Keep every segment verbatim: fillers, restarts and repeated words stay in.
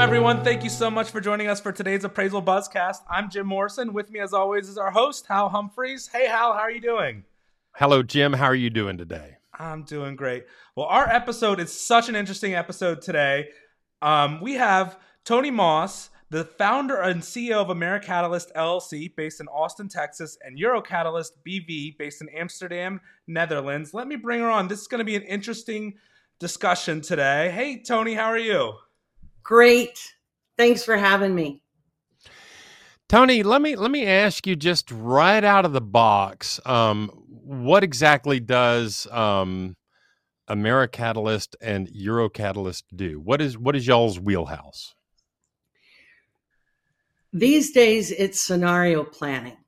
everyone. Thank you so much for joining us for today's Appraisal Buzzcast. I'm Jim Morrison. With me, as always, is our host, Hal Humphreys. Hey, Hal, how are you doing? Hello, Jim. How are you doing today? I'm doing great. Well, our episode is such an interesting episode today. Um, we have Tony Moss, the founder and C E O of AmeriCatalyst L L C, based in Austin, Texas, and Eurocatalyst B V, based in Amsterdam, Netherlands. Let me bring her on. This is going to be an interesting discussion today. Hey, Tony, how are you? Great. Thanks for having me. Tony, let me let me ask you just right out of the box, um, what exactly does um, AmeriCatalyst and Eurocatalyst do? What is what is y'all's wheelhouse? These days, it's scenario planning.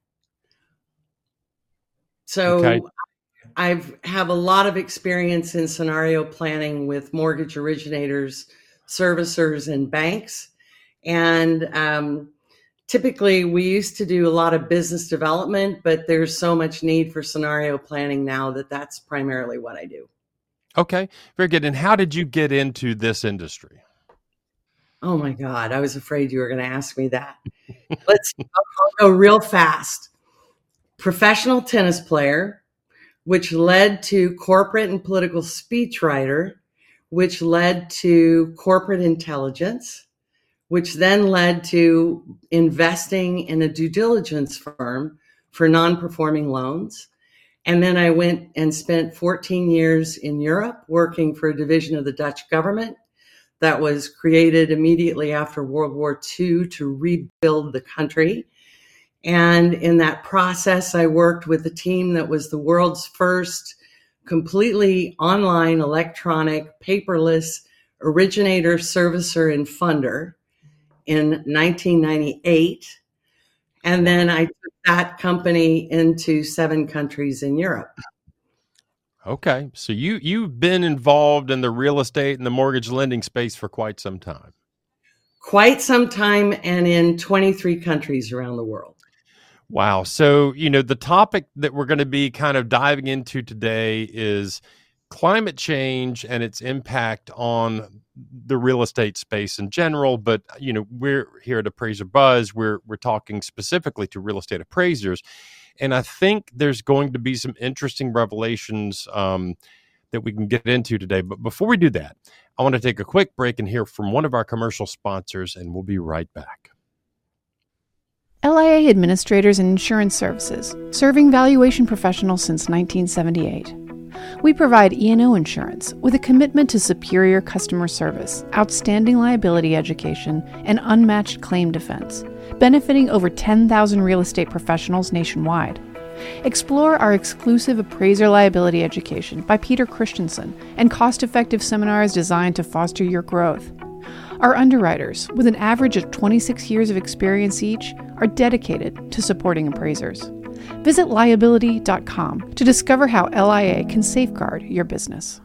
So Okay. I have a lot of experience in scenario planning with mortgage originators, servicers, and banks. And um, typically, we used to do a lot of business development, but there's so much need for scenario planning now that that's primarily what I do. Okay, very good. And how did you get into this industry? Oh my God, I was afraid you were going to ask me that. Let's I'll go real fast. Professional tennis player, which led to corporate and political speechwriter, which led to corporate intelligence, which then led to investing in a due diligence firm for non-performing loans. And then I went and spent fourteen years in Europe working for a division of the Dutch government that was created immediately after World War Two to rebuild the country. And in that process, I worked with a team that was the world's first completely online, electronic, paperless originator, servicer, and funder in nineteen ninety-eight. And then I took that company into seven countries in Europe. Okay, so you you've been involved in the real estate and the mortgage lending space for quite some time. Quite some time, and in twenty-three countries around the world. Wow. So, you know, the topic that we're going to be kind of diving into today is climate change and its impact on the real estate space in general. But, you know, we're here at Appraiser Buzz, we're we're talking specifically to real estate appraisers. And I think there's going to be some interesting revelations um, that we can get into today. But before we do that, I want to take a quick break and hear from one of our commercial sponsors, and we'll be right back. L I A Administrators and Insurance Services, serving valuation professionals since nineteen seventy-eight. We provide E and O insurance with a commitment to superior customer service, outstanding liability education, and unmatched claim defense, benefiting over ten thousand real estate professionals nationwide. Explore our exclusive appraiser liability education by Peter Christensen and cost-effective seminars designed to foster your growth. Our underwriters, with an average of twenty-six years of experience each, are dedicated to supporting appraisers. Visit liability dot com to discover how L I A can safeguard your business.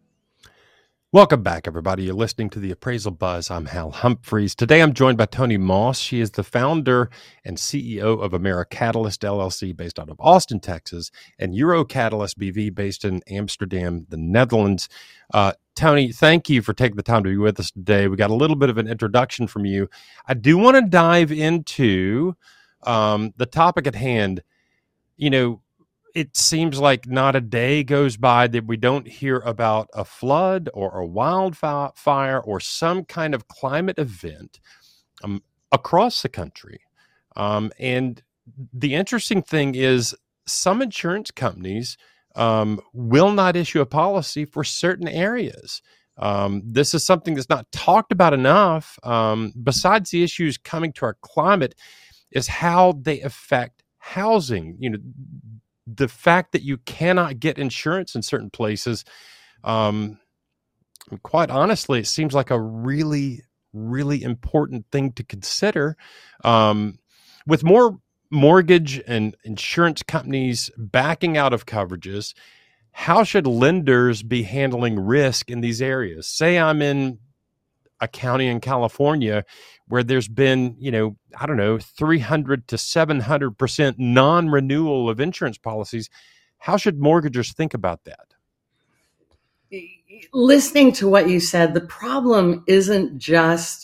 Welcome back, everybody. You're listening to the Appraisal Buzz. I'm Hal Humphreys. Today, I'm joined by Tony Moss. She is the founder and C E O of AmeriCatalyst L L C, based out of Austin, Texas, and Eurocatalyst B V, based in Amsterdam, the Netherlands. Uh, Tony, thank you for taking the time to be with us today. We got a little bit of an introduction from you. I do want to dive into um, the topic at hand. You know, it seems like not a day goes by that we don't hear about a flood or a wildfire or some kind of climate event um, across the country. Um, and the interesting thing is some insurance companies um, will not issue a policy for certain areas. Um, this is something that's not talked about enough. Um, besides the issues coming to our climate is how they affect housing. You know, the fact that you cannot get insurance in certain places, um, quite honestly, it seems like a really, really important thing to consider. Um, with more mortgage and insurance companies backing out of coverages, how should lenders be handling risk in these areas? Say I'm in a county in California where there's been, you know, I don't know, three hundred to seven hundred percent non-renewal of insurance policies. How should mortgagers think about that? Listening to what you said, the problem isn't just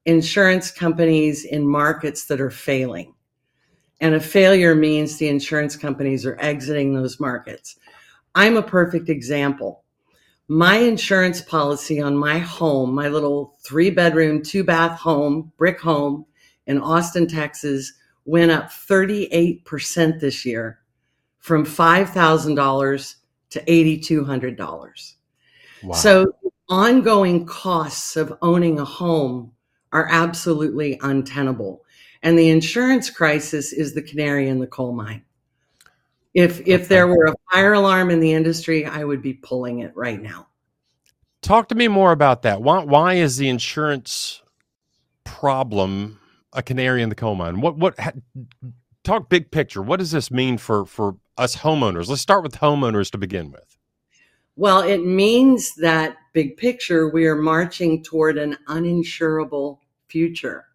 insurance companies in markets that are failing. And a failure means the insurance companies are exiting those markets. I'm a perfect example. My insurance policy on my home, my little three bedroom, two bath home, brick home in Austin, Texas, went up thirty-eight percent this year from five thousand dollars to eight thousand two hundred dollars. Wow. So ongoing costs of owning a home are absolutely untenable. And the insurance crisis is the canary in the coal mine. If if okay. there were a fire alarm in the industry, I would be pulling it right now. Talk to me more about that. Why why is the insurance problem a canary in the coal mine? What what talk big picture. What does this mean for for us homeowners? Let's start with homeowners to begin with. Well, it means that big picture, we are marching toward an uninsurable future.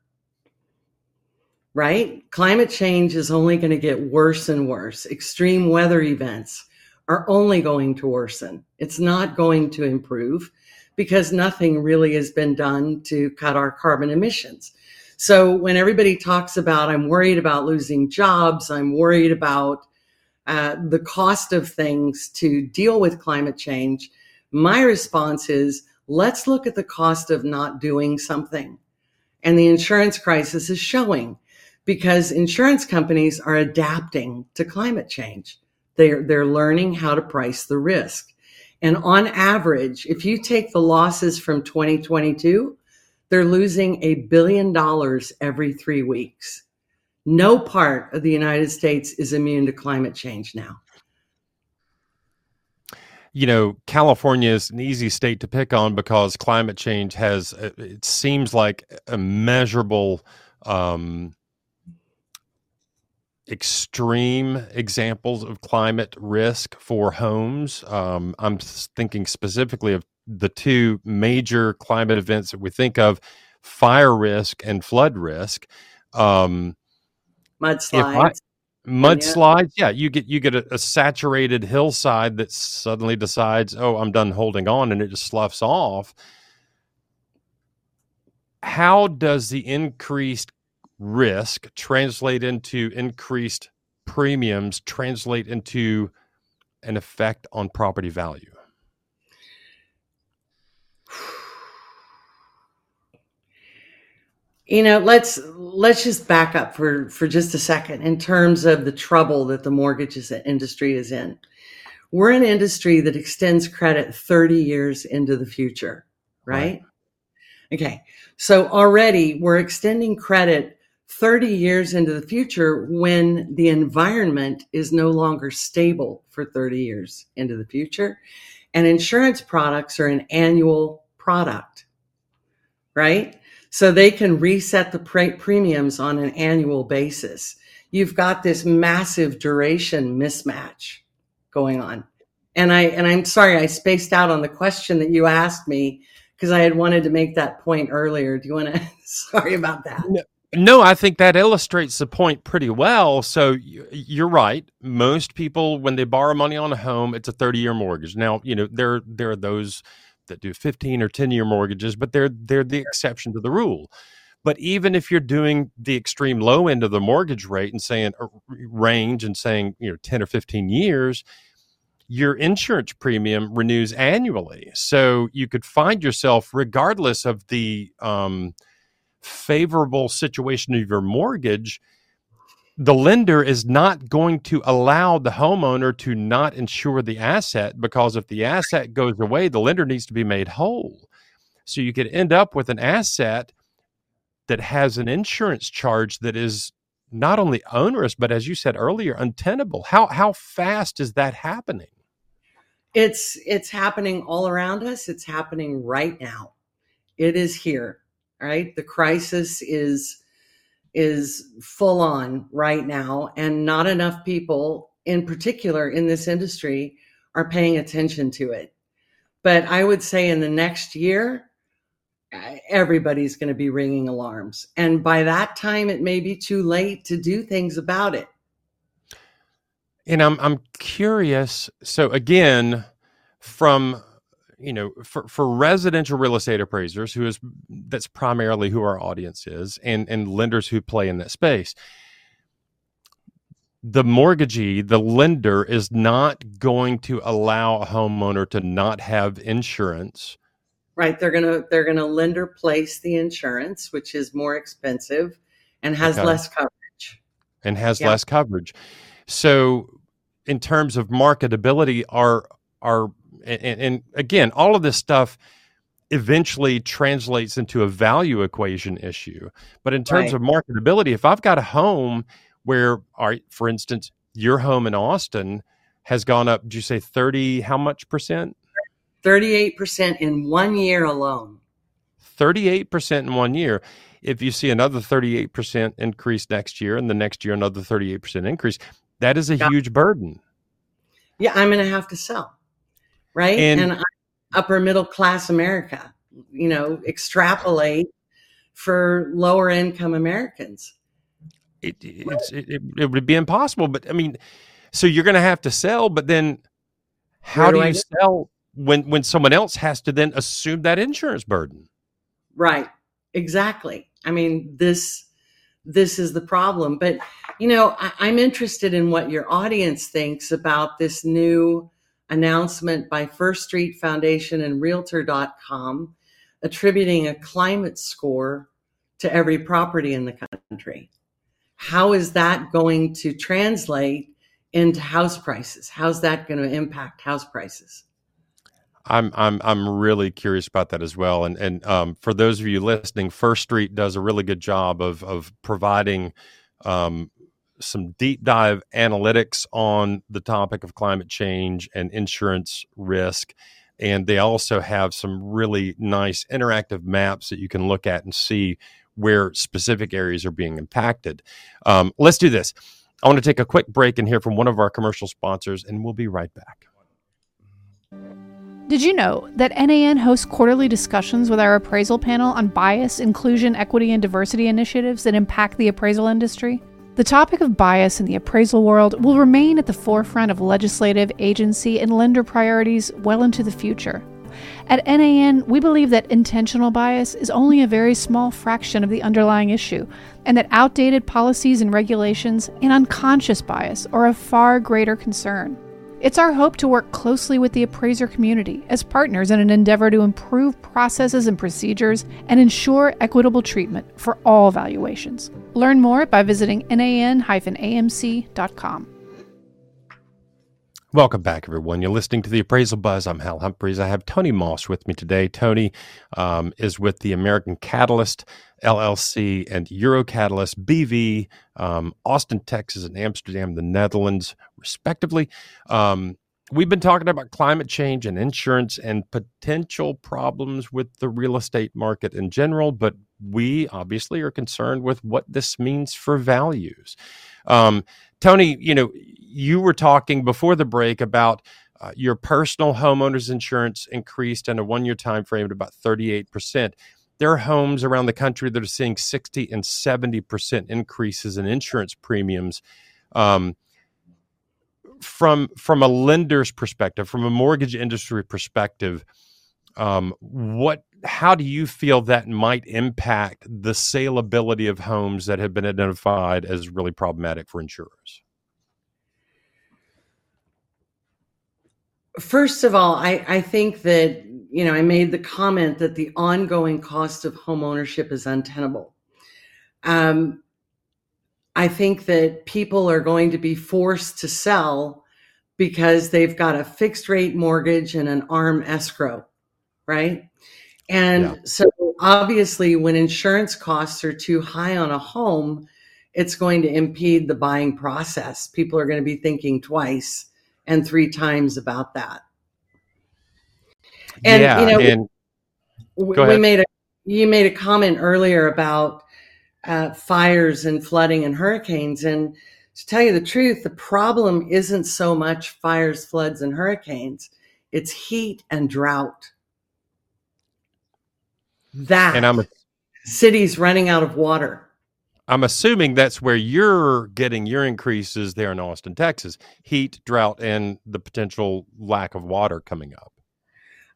Right? Climate change is only going to get worse and worse. Extreme weather events are only going to worsen. It's not going to improve because nothing really has been done to cut our carbon emissions. So when everybody talks about, I'm worried about losing jobs, I'm worried about uh, the cost of things to deal with climate change, my response is, let's look at the cost of not doing something. And the insurance crisis is showing, because insurance companies are adapting to climate change. They're, they're learning how to price the risk. And on average, if you take the losses from twenty twenty-two, they're losing a billion dollars every three weeks. No part of the United States is immune to climate change now. You know, California is an easy state to pick on because climate change has, it seems like, a measurable, um, extreme examples of climate risk for homes. Um, I'm thinking specifically of the two major climate events that we think of: fire risk and flood risk. Um, mudslides. Mudslides, yeah. You get you get a, a saturated hillside that suddenly decides, oh, I'm done holding on, and it just sloughs off. How does the increased risk translate into increased premiums, translate into an effect on property value? You know, let's let's just back up for, for just a second in terms of the trouble that the mortgages industry is in. We're an industry that extends credit thirty years into the future, right? right? Okay. So already we're extending credit thirty years into the future when the environment is no longer stable for thirty years into the future. And insurance products are an annual product, right? So they can reset the pre- premiums on an annual basis. You've got this massive duration mismatch going on. And I and I'm sorry I spaced out on the question that you asked me because I had wanted to make that point earlier. Do you want to? Sorry about that. No. No, I think that illustrates the point pretty well. So you're right. Most people, when they borrow money on a home, it's a thirty-year mortgage. Now, you know, there there are those that do fifteen or ten-year mortgages, but they're they're the exception to the rule. But even if you're doing the extreme low end of the mortgage rate and saying uh, range and saying, you know, ten or fifteen years, your insurance premium renews annually. So you could find yourself, regardless of the um, favorable situation of your mortgage, the lender is not going to allow the homeowner to not insure the asset, because if the asset goes away, the lender needs to be made whole. So you could end up with an asset that has an insurance charge that is not only onerous, but as you said earlier, untenable. How how fast is that happening? It's it's happening all around us. It's happening right now. It is here, right? The crisis is is full on right now, and not enough people, in particular in this industry, are paying attention to it. But I would say in the next year, everybody's going to be ringing alarms. And by that time, it may be too late to do things about it. And I'm I'm curious. So again, from you know, for, for residential real estate appraisers, who is that's primarily who our audience is, and and lenders who play in that space, the mortgagee, the lender, is not going to allow a homeowner to not have insurance. Right. They're gonna they're gonna lender place the insurance, which is more expensive and has Okay. less coverage. And has Yeah. less coverage. So, in terms of marketability, are are and, and again, all of this stuff eventually translates into a value equation issue. But in terms Right. of marketability, if I've got a home where, all right, for instance, your home in Austin has gone up, did you say thirty, how much percent? thirty-eight percent in one year alone. thirty-eight percent in one year. If you see another thirty-eight percent increase next year, and the next year another thirty-eight percent increase, that is a Yeah. huge burden. Yeah, I'm gonna have to sell. Right. And- And, I'm upper middle class America, you know, extrapolate for lower income Americans. It, it's, it, it, it would be impossible. But I mean, so you're going to have to sell, but then how Where do do I you get- sell when, when someone else has to then assume that insurance burden? Right. Exactly. I mean, this this is the problem. But you know, I, I'm interested in what your audience thinks about this new announcement by First Street Foundation and Realtor dot com attributing a climate score to every property in the country. How is that going to translate into house prices? How's that going to impact house prices? I'm I'm I'm really curious about that as well. And and um, for those of you listening, First Street does a really good job of of providing um, some deep dive analytics on the topic of climate change and insurance risk. And they also have some really nice interactive maps that you can look at and see where specific areas are being impacted. Um, let's do this. I want to take a quick break and hear from one of our commercial sponsors, and we'll be right back. Did you know that N A N hosts quarterly discussions with our appraisal panel on bias, inclusion, equity, and diversity initiatives that impact the appraisal industry? The topic of bias in the appraisal world will remain at the forefront of legislative, agency, and lender priorities well into the future. At N A N, we believe that intentional bias is only a very small fraction of the underlying issue, and that outdated policies and regulations and unconscious bias are of far greater concern. It's our hope to work closely with the appraiser community as partners in an endeavor to improve processes and procedures and ensure equitable treatment for all valuations. Learn more by visiting N A N A M C dot com. Welcome back, everyone. You're listening to the Appraisal Buzz. I'm Hal Humphreys. I have Tony Moss with me today. Tony um, is with the American Catalyst L L C and Eurocatalyst B V, um, Austin, Texas, and Amsterdam, the Netherlands, respectively. Um, we've been talking about climate change and insurance and potential problems with the real estate market in general, but we obviously are concerned with what this means for values. Um, Tony, you know, you were talking before the break about uh, your personal homeowners insurance increased in a one-year time frame at about thirty-eight percent. There are homes around the country that are seeing sixty and seventy percent increases in insurance premiums. Um, from from a lender's perspective, from a mortgage industry perspective, um, what how do you feel that might impact the saleability of homes that have been identified as really problematic for insurers? First of all, I, I think that, you know, I made the comment that the ongoing cost of home ownership is untenable. Um, I think that people are going to be forced to sell because they've got a fixed rate mortgage and an ARM escrow, right? And Yeah. so obviously when insurance costs are too high on a home, it's going to impede the buying process. People are going to be thinking twice and three times about that. And, yeah, you know, and we, go we ahead. made a, you made a comment earlier about uh, fires and flooding and hurricanes. And to tell you the truth, the problem isn't so much fires, floods, and hurricanes. It's heat and drought. That and I'm cities running out of water. I'm assuming that's where you're getting your increases there in Austin, Texas, heat, drought, and the potential lack of water coming up.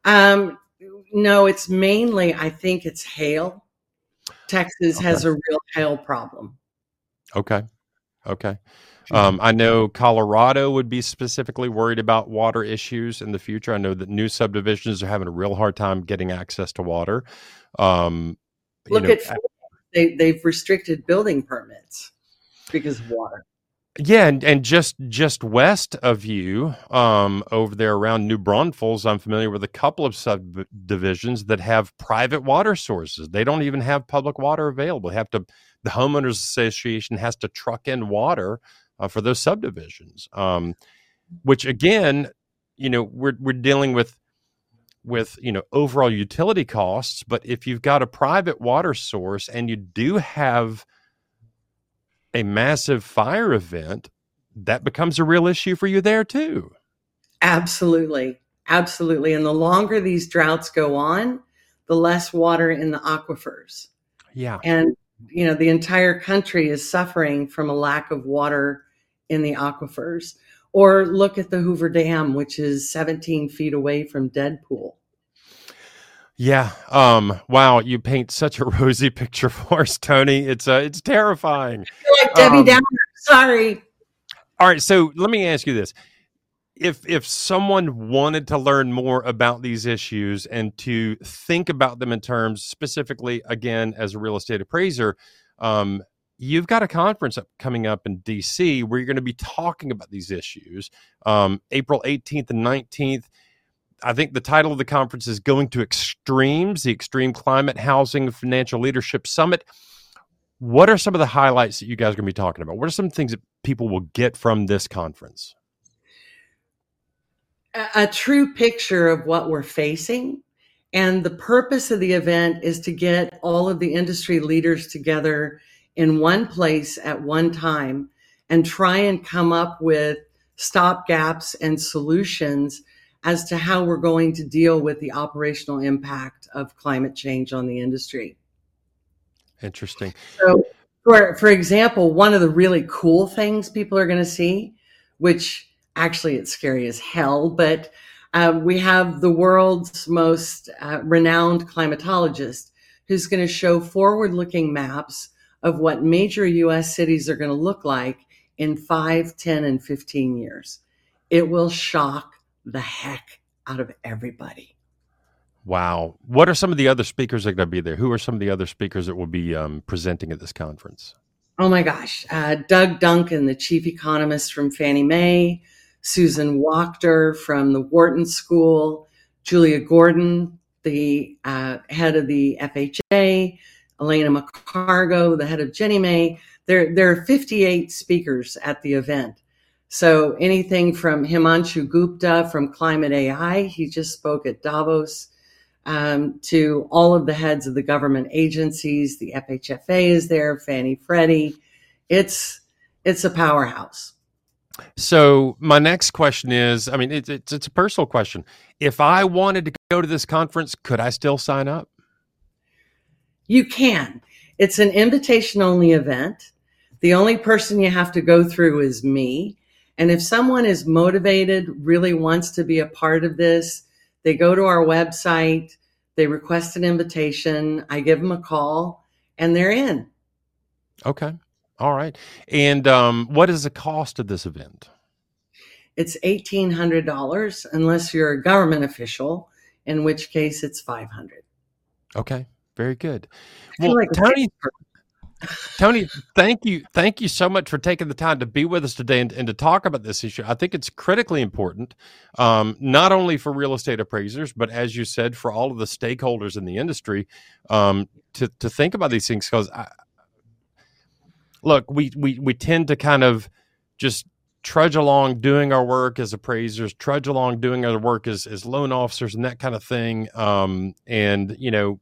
Um, no, it's mainly, I think it's hail. Texas Okay. has a real hail problem. Okay. Okay. Um, I know Colorado would be specifically worried about water issues in the future. I know that new subdivisions are having a real hard time getting access to water. Um, you Look know, at they they've restricted building permits because of water. Yeah, and, and just just west of you, um, over there around New Braunfels, I'm familiar with a couple of subdivisions that have private water sources. They don't even have public water available. They have to, the homeowners association has to truck in water uh, for those subdivisions. Um, which again, you know, we're we're dealing with with you know overall utility costs. But if you've got a private water source and you do have a massive fire event, that becomes a real issue for you there too. Absolutely. Absolutely. And the longer these droughts go on, the less water in the aquifers. Yeah. And, you know, the entire country is suffering from a lack of water in the aquifers. Or look at the Hoover Dam, which is seventeen feet away from Deadpool. Yeah. Um, wow. You paint such a rosy picture for us, Tony. It's uh, it's terrifying. I feel like Debbie Um, Downer. Sorry. All right. So let me ask you this. If if someone wanted to learn more about these issues and to think about them in terms specifically, again, as a real estate appraiser, um, you've got a conference up, coming up in D C where you're going to be talking about these issues. Um, April eighteenth and nineteenth. I think the title of the conference is Going to Extremes, the Extreme Climate, Housing, Financial Leadership Summit. What are some of the highlights that you guys are going to be talking about? What are some things that people will get from this conference? A, a true picture of what we're facing. And the purpose of the event is to get all of the industry leaders together in one place at one time and try and come up with stopgaps and solutions as to how we're going to deal with the operational impact of climate change on the industry. Interesting. So, for, for example, one of the really cool things people are going to see, which actually it's scary as hell, but uh, we have the world's most uh, renowned climatologist who's going to show forward-looking maps of what major U S cities are going to look like in five, ten, and fifteen years. It will shock the heck out of everybody. Wow. What are some of the other speakers that are going to be there? Who are some of the other speakers that will be um, presenting at this conference? Oh my gosh. Uh, Doug Duncan, the chief economist from Fannie Mae, Susan Wachter from the Wharton School, Julia Gordon, the uh, head of the F H A, Elena McCargo, the head of Ginnie Mae. There, there are fifty-eight speakers at the event. So anything from Himanshu Gupta from Climate A I, he just spoke at Davos, um, to all of the heads of the government agencies. The F H F A is there, Fannie Freddie. It's it's a powerhouse. So my next question is, I mean, it's, it's it's a personal question. If I wanted to go to this conference, could I still sign up? You can. It's an invitation-only event. The only person you have to go through is me. And if someone is motivated, really wants to be a part of this, they go to our website, they request an invitation, I give them a call, and they're in. Okay. All right. And um, what is the cost of this event? It's eighteen hundred dollars unless you're a government official, in which case it's five hundred dollars. Okay. Very good. I feel Well, like a Tony, Tony, thank you. Thank you so much for taking the time to be with us today and, and to talk about this issue. I think it's critically important, um, not only for real estate appraisers, but as you said, for all of the stakeholders in the industry, um, to, to think about these things. Because, look, we, we, we tend to kind of just trudge along doing our work as appraisers, trudge along doing our work as, as loan officers and that kind of thing. Um, and, you know,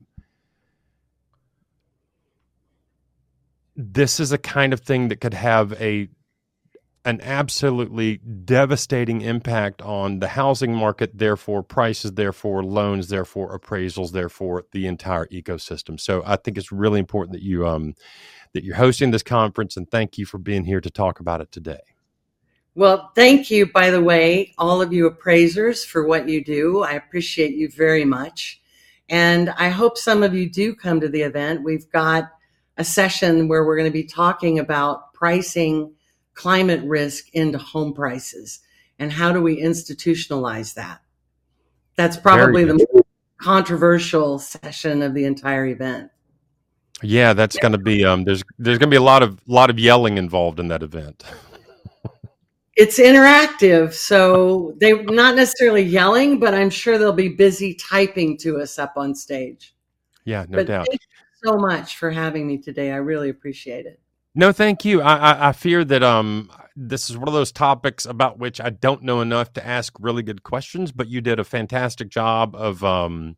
this is a kind of thing that could have a an absolutely devastating impact on the housing market, therefore prices, therefore loans, therefore appraisals, therefore the entire ecosystem. So I think it's really important that you um that you're hosting this conference, and thank you for being here to talk about it today. Well, thank you, by the way, all of you appraisers, for what you do. I appreciate you very much. And I hope some of you do come to the event. We've got a session where we're going to be talking about pricing climate risk into home prices and how do we institutionalize that. That's probably the most controversial session of the entire event. Yeah, that's going to be um there's there's going to be a lot of lot of yelling involved in that event. It's interactive, so they're not necessarily yelling, but I'm sure they'll be busy typing to us up on stage. Yeah, no but doubt. Thank you so much for having me today. I really appreciate it. No, thank you. I, I, I fear that um this is one of those topics about which I don't know enough to ask really good questions, but you did a fantastic job of um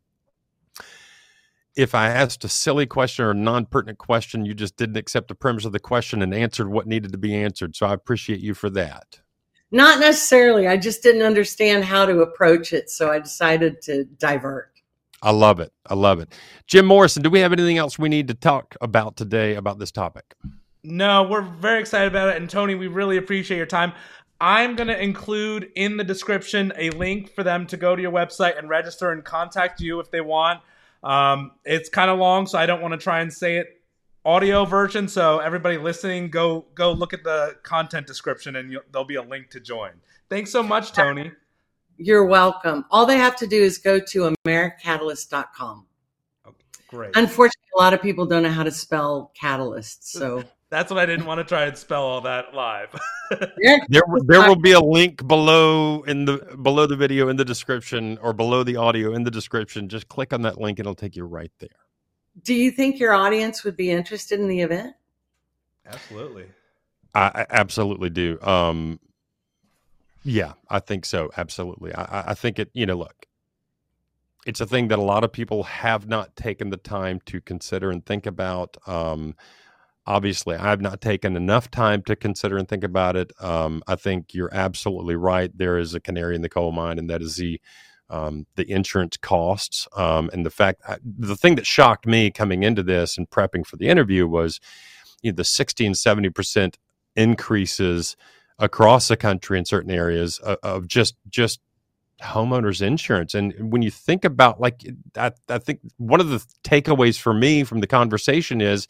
if I asked a silly question or a non-pertinent question, you just didn't accept the premise of the question and answered what needed to be answered. So I appreciate you for that. Not necessarily. I just didn't understand how to approach it, so I decided to divert. I love it. I love it. Jim Morrison, do we have anything else we need to talk about today about this topic? No, we're very excited about it. And Tony, we really appreciate your time. I'm going to include in the description a link for them to go to your website and register and contact you if they want. Um, it's kind of long, so I don't want to try and say it audio version. So everybody listening, go go look at the content description and you'll, there'll be a link to join. Thanks so much, Tony. You're welcome. All they have to do is go to americatalyst dot com. Okay, great. Unfortunately, a lot of people don't know how to spell catalyst, so that's what I didn't want to try and spell all that live. there, there will be a link below in the below the video in the description, or below the audio in the description. Just click on that link; it'll take you right there. Do you think your audience would be interested in the event? Absolutely. I, I absolutely do. Um, yeah, I think so. Absolutely. I, I think it, you know, look, it's a thing that a lot of people have not taken the time to consider and think about. Um, obviously, I've not taken enough time to consider and think about it. Um, I think you're absolutely right. There is a canary in the coal mine, and that is the Um, the insurance costs, um, and the fact, the thing that shocked me coming into this and prepping for the interview was, you know, the sixty and seventy percent increases across the country in certain areas of, of just, just homeowners insurance. And when you think about, like, I, I think one of the takeaways for me from the conversation is,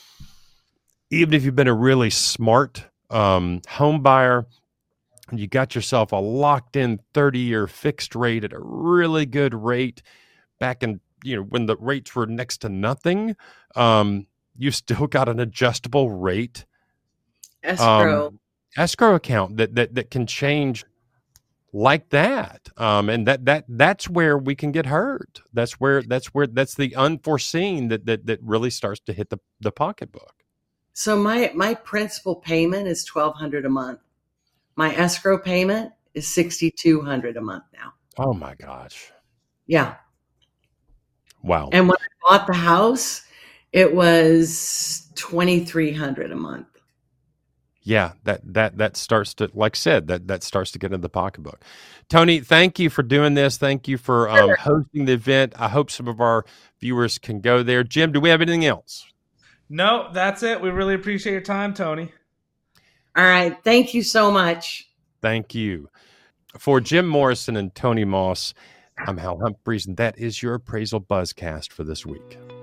even if you've been a really smart um, home buyer, and you got yourself a locked in thirty year fixed rate at a really good rate back in, you know, when the rates were next to nothing, um, you still got an adjustable rate escrow um, escrow account that, that, that can change like that. Um, and that, that, that's where we can get hurt. That's where, that's where, that's the unforeseen that, that, that really starts to hit the, the pocketbook. So my, my principal payment is twelve hundred dollars a month. My escrow payment is sixty-two hundred dollars a month now. Oh my gosh. Yeah. Wow. And when I bought the house, it was twenty-three hundred dollars a month. Yeah, that that that starts to, like I said, that that starts to get in the pocketbook. Tony, thank you for doing this. Thank you for um, Sure. hosting the event. I hope some of our viewers can go there. Jim, do we have anything else? No, that's it. We really appreciate your time, Tony. All right. Thank you so much. Thank you. For Jim Morrison and Tony Moss, I'm Hal Humphreys, and that is your Appraisal Buzzcast for this week.